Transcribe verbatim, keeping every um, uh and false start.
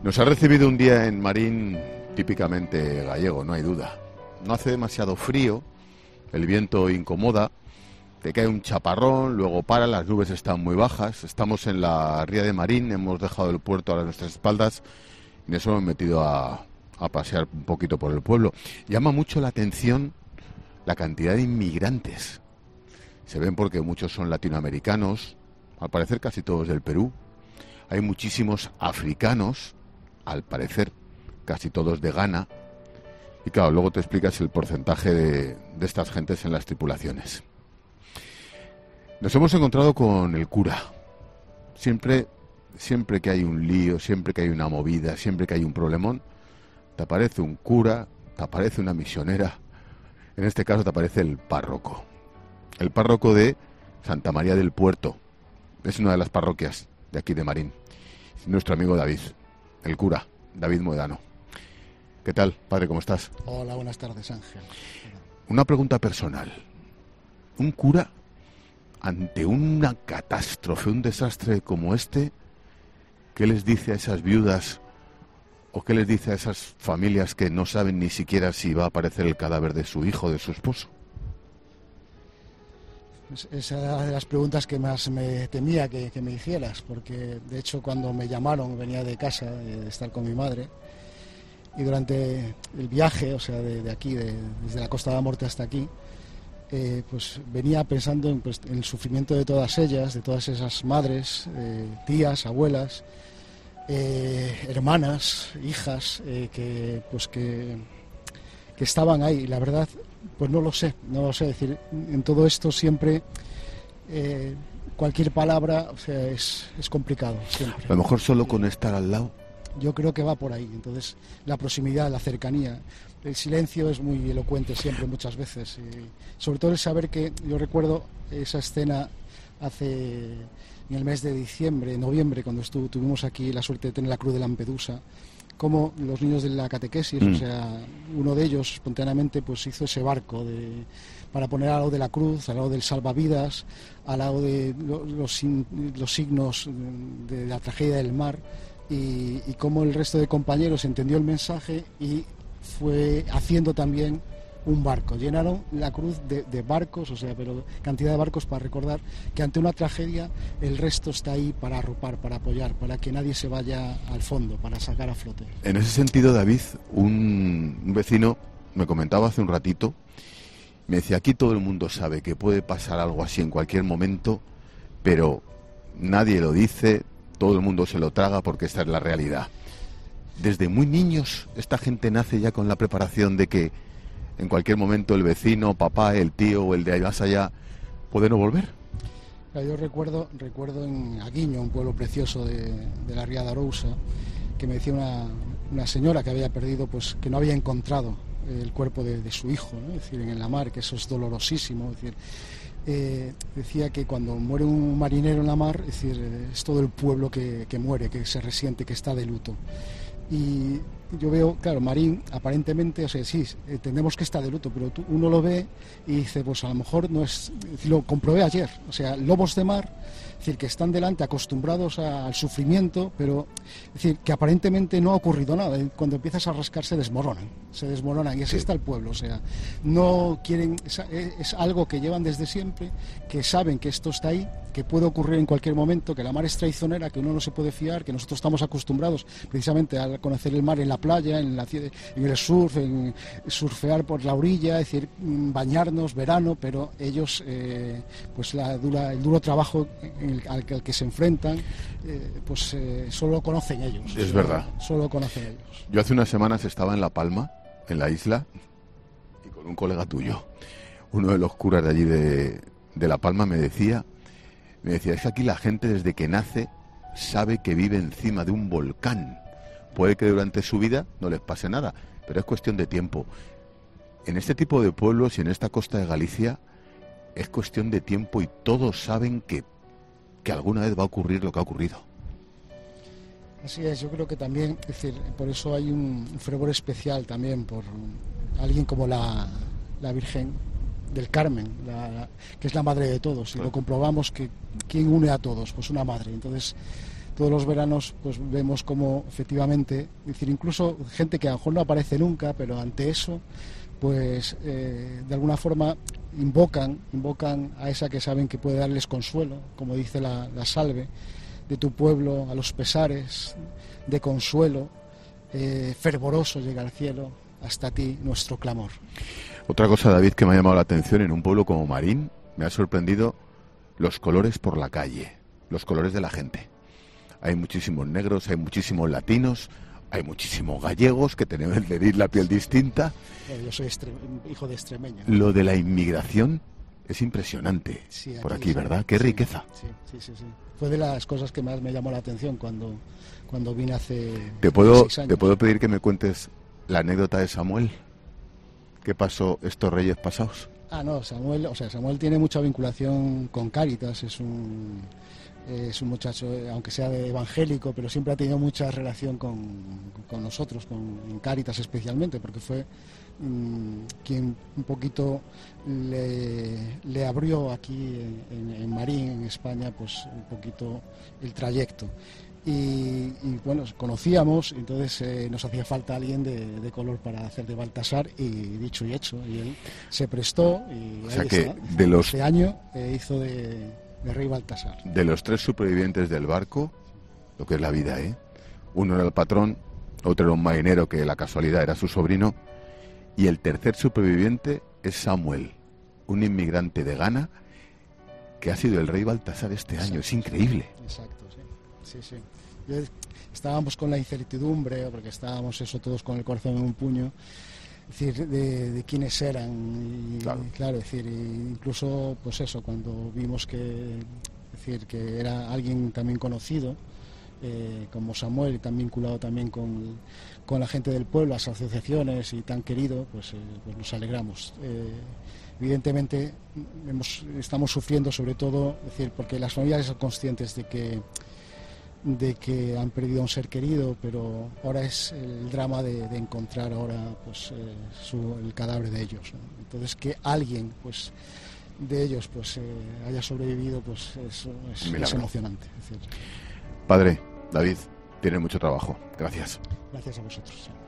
Nos ha recibido un día en Marín típicamente gallego, no hay duda. No hace demasiado frío, el viento incomoda, te cae un chaparrón, luego para, las nubes están muy bajas. Estamos en la ría de Marín, hemos dejado el puerto a nuestras espaldas y nos hemos metido a, a pasear un poquito por el pueblo. Llama mucho la atención la cantidad de inmigrantes. Se ven porque muchos son latinoamericanos, al parecer casi todos del Perú. Hay muchísimos africanos, al parecer casi todos de Ghana. Y claro, luego te explicas el porcentaje de, de estas gentes en las tripulaciones. Nos hemos encontrado con el cura. Siempre, siempre que hay un lío, siempre que hay una movida, siempre que hay un problemón, te aparece un cura, te aparece una misionera. En este caso te aparece el párroco. El párroco de Santa María del Puerto. Es una de las parroquias de aquí de Marín. Nuestro amigo David, el cura, David Moedano. ¿Qué tal, padre? ¿Cómo estás? Hola, buenas tardes, Ángel. Una pregunta personal. ¿Un cura, ante una catástrofe, un desastre como este, qué les dice a esas viudas o qué les dice a esas familias que no saben ni siquiera si va a aparecer el cadáver de su hijo o de su esposo? Esa era de las preguntas que más me temía que, que me hicieras, porque de hecho cuando me llamaron venía de casa, de estar con mi madre, y durante el viaje, o sea, de, de aquí, de, desde la Costa de la Morte hasta aquí, eh, pues venía pensando en, pues, en el sufrimiento de todas ellas, de todas esas madres, eh, tías, abuelas, eh, hermanas, hijas, eh, que pues que, que estaban ahí. Y la verdad, pues no lo sé, no lo sé. Es decir, en todo esto siempre eh, cualquier palabra, o sea, es, es complicado siempre. A lo mejor solo con estar al lado. Yo creo que va por ahí. Entonces, la proximidad, la cercanía, el silencio es muy elocuente siempre, muchas veces. Y sobre todo el saber que, yo recuerdo esa escena hace, en el mes de diciembre, noviembre, cuando estuvo, tuvimos aquí la suerte de tener la Cruz de Lampedusa, como los niños de la catequesis, mm. o sea, uno de ellos espontáneamente pues hizo ese barco de, para poner al lado de la cruz, al lado del salvavidas, al lado de los, los signos de la tragedia del mar. Y, y cómo el resto de compañeros entendió el mensaje y fue haciendo también un barco. Llenaron la cruz de, de barcos, o sea, pero cantidad de barcos para recordar que ante una tragedia el resto está ahí para arropar, para apoyar, para que nadie se vaya al fondo, para sacar a flote. En ese sentido, David, un, un vecino me comentaba hace un ratito, me decía, aquí todo el mundo sabe que puede pasar algo así en cualquier momento, pero nadie lo dice, todo el mundo se lo traga porque esta es la realidad. Desde muy niños esta gente nace ya con la preparación de que en cualquier momento el vecino, papá, el tío o el de ahí más allá puede no volver. Yo recuerdo, recuerdo en Aguiño, un pueblo precioso de, de la Ría de Arousa, que me decía una, una señora que había perdido, pues que no había encontrado el cuerpo de, de su hijo, ¿no? Es decir, en la mar, que eso es dolorosísimo, es decir, Eh, decía que cuando muere un marinero en la mar, es decir, es todo el pueblo que, que muere, que se resiente, que está de luto. Y yo veo, claro, Marín, aparentemente, o sea, sí, entendemos que está de luto, pero tú, uno lo ve y dice, pues a lo mejor no es, lo comprobé ayer, o sea, lobos de mar, es decir, que están delante acostumbrados a, al sufrimiento, pero es decir, que aparentemente no ha ocurrido nada, cuando empiezas a rascar se desmoronan, se desmoronan, y así está el pueblo, o sea, no quieren, es, es algo que llevan desde siempre, que saben que esto está ahí, que puede ocurrir en cualquier momento, que la mar es traicionera, que uno no se puede fiar, que nosotros estamos acostumbrados precisamente a conocer el mar en la playa, en, la, en el surf, en surfear por la orilla, es decir, bañarnos, verano, pero ellos, eh, pues la dura, el duro trabajo en el, al, al que se enfrentan, eh, pues eh, solo lo conocen ellos. Es verdad. Solo lo conocen ellos. Yo hace unas semanas estaba en La Palma, en la isla, y con un colega tuyo, uno de los curas de allí de, de La Palma me decía, me decía, es que aquí la gente desde que nace sabe que vive encima de un volcán. Puede que durante su vida no les pase nada, pero es cuestión de tiempo. En este tipo de pueblos y en esta costa de Galicia es cuestión de tiempo y todos saben que, que alguna vez va a ocurrir lo que ha ocurrido. Así es, yo creo que también, es decir, por eso hay un fervor especial también por alguien como la, la Virgen del Carmen, la, la, que es la madre de todos, y lo comprobamos que ¿quién une a todos? Pues una madre. Entonces todos los veranos pues vemos como efectivamente, es decir, incluso gente que a lo mejor no aparece nunca, pero ante eso pues eh, de alguna forma invocan invocan a esa que saben que puede darles consuelo, como dice la, la salve: de tu pueblo a los pesares, de consuelo, eh, fervoroso llega al cielo, hasta ti nuestro clamor. Otra cosa, David, que me ha llamado la atención en un pueblo como Marín, me ha sorprendido los colores por la calle, los colores de la gente. Hay muchísimos negros, hay muchísimos latinos, hay muchísimos gallegos que tenemos de la piel distinta. Yo soy extre- hijo de extremeño. Lo de la inmigración es impresionante, sí, aquí, por aquí, ¿verdad? Qué sí, riqueza. Sí, sí, sí, sí. Fue de las cosas que más me llamó la atención cuando, cuando vine hace ¿Te puedo, seis años. ¿Te puedo pedir que me cuentes la anécdota de Samuel? ¿Qué pasó estos Reyes pasados? Ah, no, Samuel, o sea, Samuel tiene mucha vinculación con Cáritas, es un... es un muchacho, aunque sea de evangélico, pero siempre ha tenido mucha relación con, con nosotros, con Cáritas especialmente, porque fue mmm, quien un poquito le, le abrió aquí en, en Marín, en España, pues un poquito el trayecto. Y, y bueno, conocíamos, entonces eh, nos hacía falta alguien de, de color para hacer de Baltasar, y dicho y hecho, y él se prestó, y o sea ahí que está. De los... Este año eh, hizo de... de Rey Baltasar. De los tres supervivientes del barco, lo que es la vida, ¿eh? Uno era el patrón, otro era un marinero que la casualidad era su sobrino, y el tercer superviviente es Samuel, un inmigrante de Ghana que ha sido el Rey Baltasar este Exacto, año. Es increíble. Exacto, sí. Sí, sí. Yo, estábamos con la incertidumbre, porque estábamos eso todos con el corazón en un puño, es decir, de, de quiénes eran, y claro, claro es decir, incluso pues eso, cuando vimos que, es decir, que era alguien también conocido, eh, como Samuel, y tan vinculado también con, con la gente del pueblo, las asociaciones, y tan querido, pues, eh, pues nos alegramos. Eh, evidentemente hemos, estamos sufriendo sobre todo, es decir, porque las familias son conscientes de que de que han perdido a un ser querido, pero ahora es el drama de, de encontrar ahora pues eh, su, el cadáver de ellos, ¿no? Entonces que alguien pues de ellos pues eh, haya sobrevivido, pues es, es, es emocionante. Es decir, Padre David, tiene mucho trabajo. Gracias. Gracias a vosotros.